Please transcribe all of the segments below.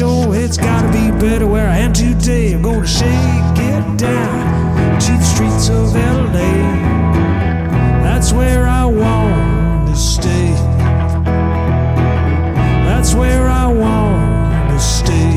sure it's gotta be better where I am today. I'm gonna shake it down to the streets of LA. That's where I want to stay. That's where I want to stay.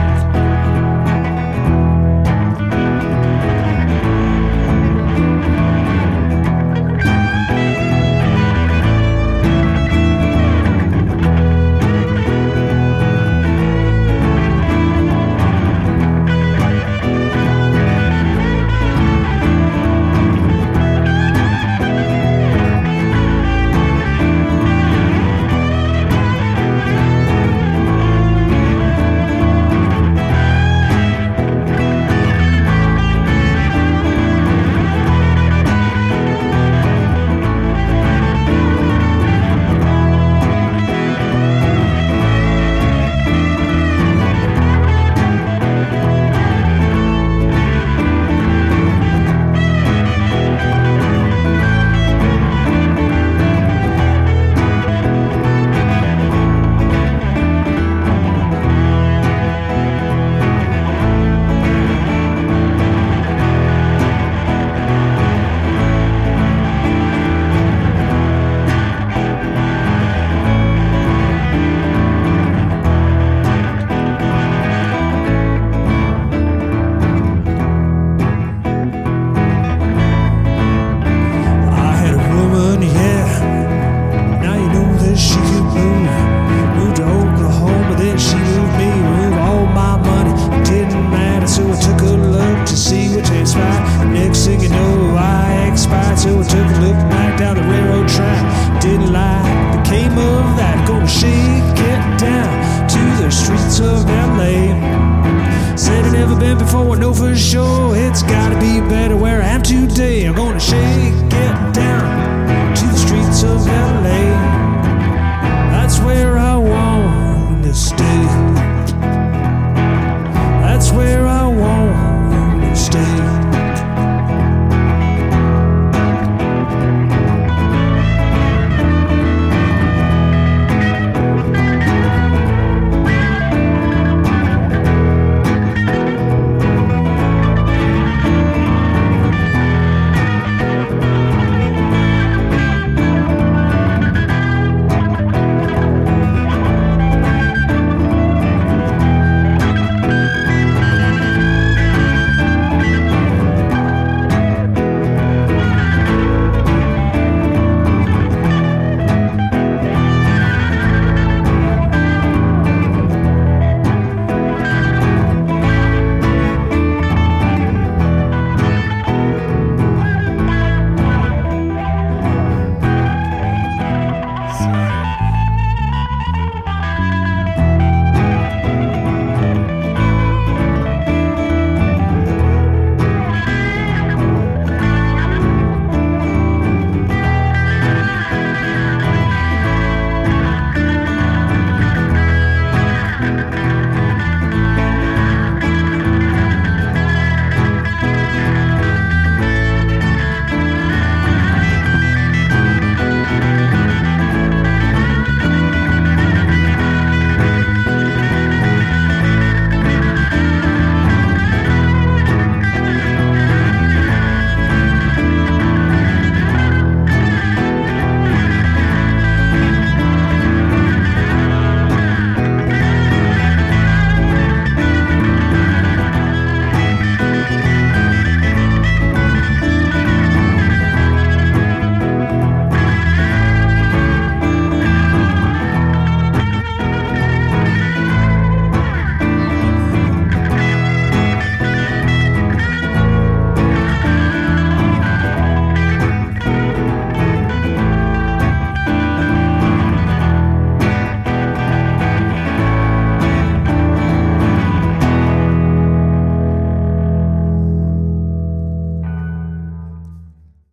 Next thing you know, I expired, so I took a look back down the railroad track. Didn't like the came of that. Gonna shake it down to the streets of LA. Said I'd never been before, I know for sure it's gotta be better where